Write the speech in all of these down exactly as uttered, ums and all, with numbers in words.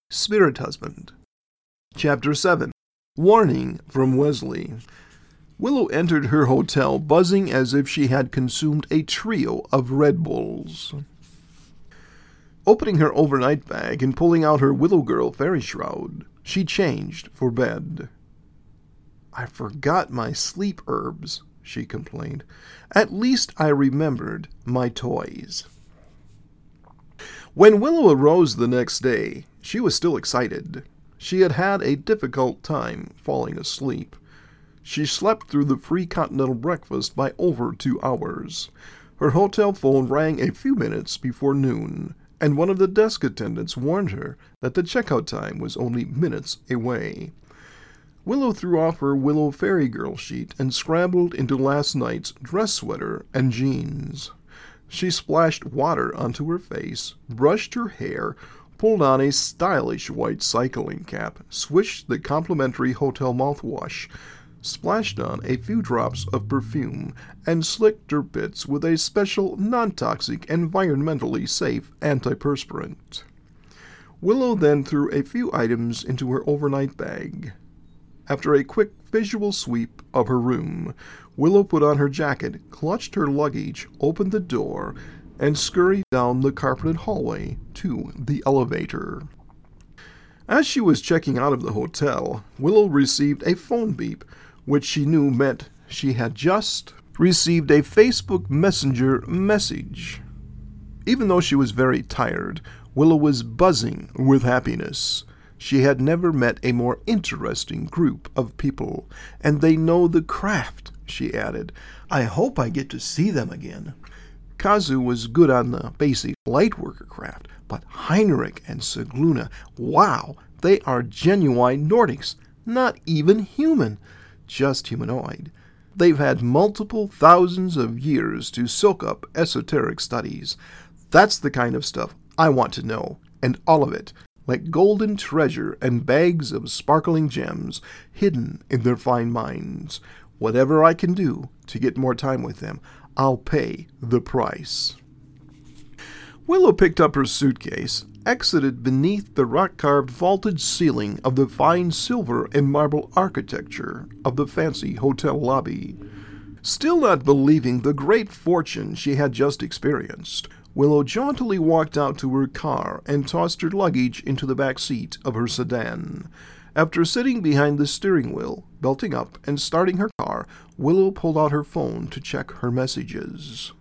Spirit Husband. Chapter seven. Warning from Wesley. Willow entered her hotel buzzing as if she had consumed a trio of Red Bulls. Opening her overnight bag and pulling out her Willow Girl fairy shroud, she changed for bed. "I forgot my sleep herbs," she complained. "At least I remembered my toys." When Willow arose the next day, she was still excited. She had had a difficult time falling asleep. She slept through the free continental breakfast by over two hours. Her hotel phone rang a few minutes before noon, and one of the desk attendants warned her that the checkout time was only minutes away. Willow threw off her Willow Fairy Girl sheet and scrambled into last night's dress sweater and jeans. She splashed water onto her face, brushed her hair, pulled on a stylish white cycling cap, swished the complimentary hotel mouthwash, splashed on a few drops of perfume, and slicked her bits with a special non-toxic, environmentally safe antiperspirant. Willow then threw a few items into her overnight bag. After a quick visual sweep of her room, Willow put on her jacket, clutched her luggage, opened the door, and scurried down the carpeted hallway to the elevator. As she was checking out of the hotel, Willow received a phone beep, which she knew meant she had just received a Facebook Messenger message. Even though she was very tired, Willow was buzzing with happiness. She had never met a more interesting group of people, and they know the craft, she added. "I hope I get to see them again." Kazu was good on the basic lightworker craft, but Heinrich and Sigluna, wow, they are genuine Nordics, not even human, just humanoid. They've had multiple thousands of years to soak up esoteric studies. That's the kind of stuff I want to know, and all of it, like golden treasure and bags of sparkling gems hidden in their fine minds. Whatever I can do to get more time with them, I'll pay the price. Willow picked up her suitcase, exited beneath the rock-carved vaulted ceiling of the fine silver and marble architecture of the fancy hotel lobby. Still not believing the great fortune she had just experienced, Willow jauntily walked out to her car and tossed her luggage into the back seat of her sedan. After sitting behind the steering wheel, belting up, and starting her car, Willow pulled out her phone to check her messages.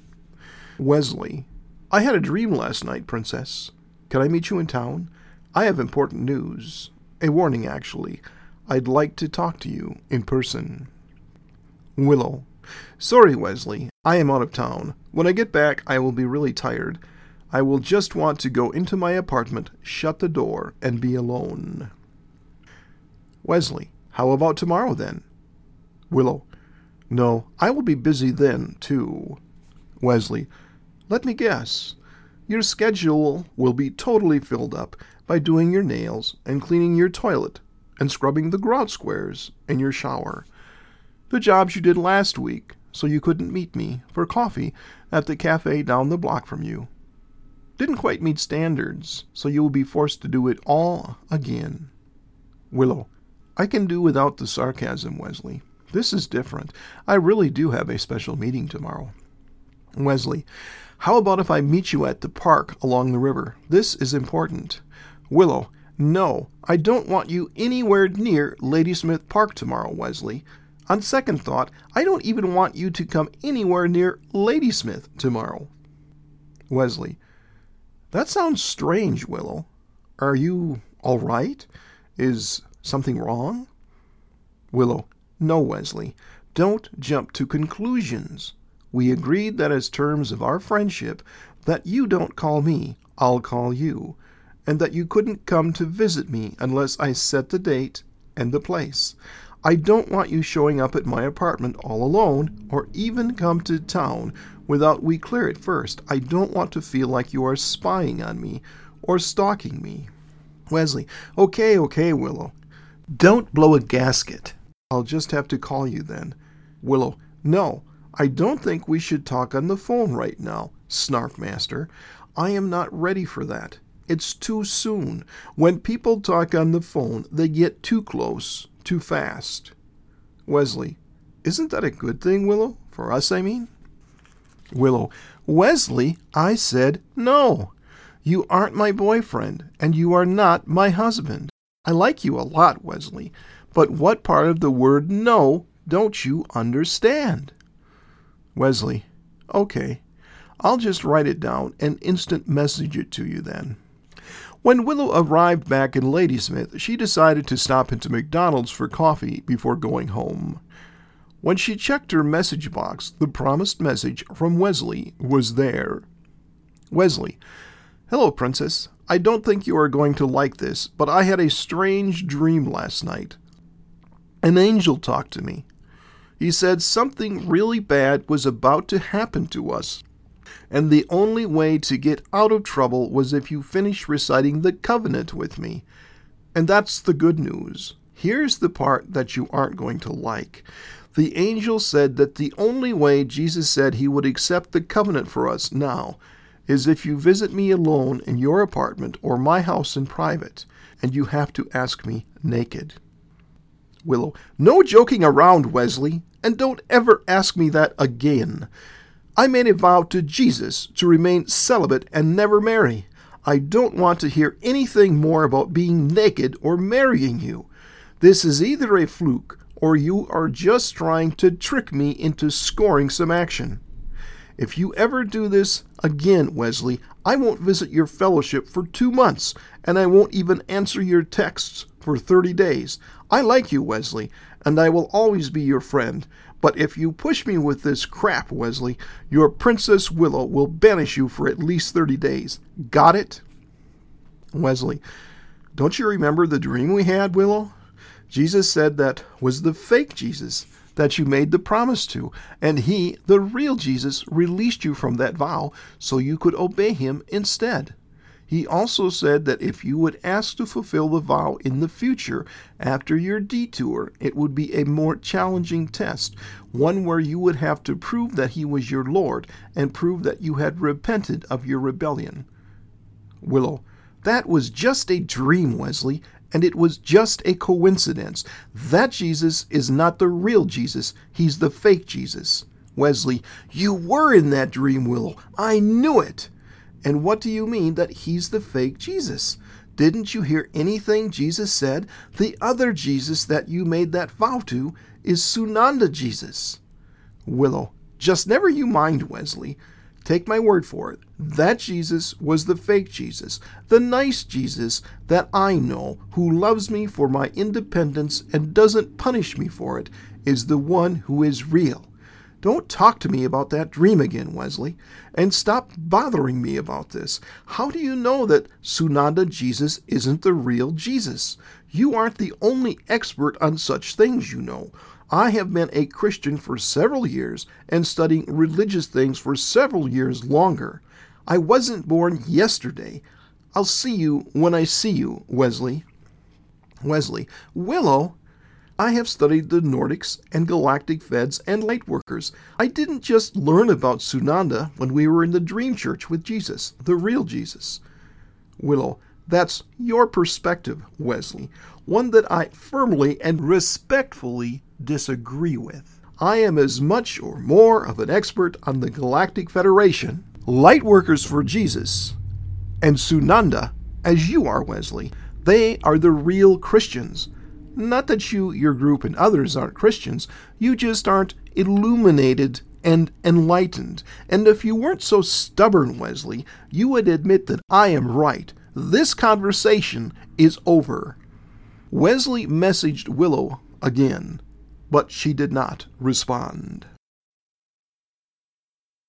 Wesley. "I had a dream last night, Princess. Can I meet you in town? I have important news. A warning, actually. I'd like to talk to you in person." Willow. "Sorry, Wesley. I am out of town. When I get back, I will be really tired. I will just want to go into my apartment, shut the door, and be alone." Wesley. "How about tomorrow, then?" Willow. "No, I will be busy then, too." Wesley. "Let me guess. Your schedule will be totally filled up by doing your nails and cleaning your toilet and scrubbing the grout squares in your shower. The jobs you did last week, so you couldn't meet me for coffee at the cafe down the block from you. Didn't quite meet standards, so you will be forced to do it all again." Willow. "I can do without the sarcasm, Wesley. This is different. I really do have a special meeting tomorrow." Wesley. "How about if I meet you at the park along the river? This is important." Willow. "No, I don't want you anywhere near Ladysmith Park tomorrow, Wesley. On second thought, I don't even want you to come anywhere near Ladysmith tomorrow." Wesley. "That sounds strange, Willow. Are you all right? Is something wrong?" Willow. "No, Wesley. Don't jump to conclusions. We agreed that as terms of our friendship, that you don't call me, I'll call you, and that you couldn't come to visit me unless I set the date and the place. I don't want you showing up at my apartment all alone, or even come to town without we clear it first. I don't want to feel like you are spying on me or stalking me." Wesley. "Okay, okay, Willow. Don't blow a gasket. I'll just have to call you then." Willow. "No, I don't think we should talk on the phone right now, Snark Master. I am not ready for that. It's too soon. When people talk on the phone, they get too close, too fast. Wesley, isn't that a good thing, Willow? For us, I mean? Willow, Wesley, I said no. You aren't my boyfriend, and you are not my husband. I like you a lot, Wesley, but what part of the word no don't you understand? Wesley, okay, I'll just write it down and instant message it to you then. When Willow arrived back in Ladysmith, she decided to stop into McDonald's for coffee before going home. When she checked her message box, the promised message from Wesley was there. Wesley, hello, Princess. I don't think you are going to like this, but I had a strange dream last night. An angel talked to me. He said something really bad was about to happen to us, and the only way to get out of trouble was if you finish reciting the covenant with me. And that's the good news. Here's the part that you aren't going to like. The angel said that the only way Jesus said he would accept the covenant for us now is if you visit me alone in your apartment or my house in private, and you have to ask me naked. Willow, no joking around, Wesley, and don't ever ask me that again. I made a vow to Jesus to remain celibate and never marry. I don't want to hear anything more about being naked or marrying you. This is either a fluke or you are just trying to trick me into scoring some action. If you ever do this again, Wesley, I won't visit your fellowship for two months, and I won't even answer your texts for thirty days. I like you, Wesley, and I will always be your friend. But if you push me with this crap, Wesley, your Princess Willow will banish you for at least thirty days. Got it? Wesley, don't you remember the dream we had, Willow? Jesus said that was the fake Jesus that you made the promise to, and he, the real Jesus, released you from that vow so you could obey him instead. He also said that if you would ask to fulfill the vow in the future, after your detour, it would be a more challenging test, one where you would have to prove that he was your Lord and prove that you had repented of your rebellion. Willow, that was just a dream, Wesley, and it was just a coincidence. That Jesus is not the real Jesus. He's the fake Jesus. Wesley, you were in that dream, Willow. I knew it. And what do you mean that he's the fake Jesus? Didn't you hear anything Jesus said? The other Jesus that you made that vow to is Sunanda Jesus. Willow, just never you mind, Wesley. Take my word for it. That Jesus was the fake Jesus, the nice Jesus that I know, who loves me for my independence and doesn't punish me for it, is the one who is real. Don't talk to me about that dream again, Wesley, and stop bothering me about this. How do you know that Sunanda Jesus isn't the real Jesus? You aren't the only expert on such things, you know. I have been a Christian for several years and studying religious things for several years longer. I wasn't born yesterday. I'll see you when I see you, Wesley. Wesley, Willow, I have studied the Nordics and Galactic Feds and Lightworkers. I didn't just learn about Sunanda when we were in the Dream Church with Jesus, the real Jesus. Willow, that's your perspective, Wesley, one that I firmly and respectfully disagree with. I am as much or more of an expert on the Galactic Federation, Lightworkers for Jesus, and Sunanda as you are, Wesley. They are the real Christians. Not that you, your group, and others aren't Christians. You just aren't illuminated and enlightened. And if you weren't so stubborn, Wesley, you would admit that I am right. This conversation is over. Wesley messaged Willow again, but she did not respond.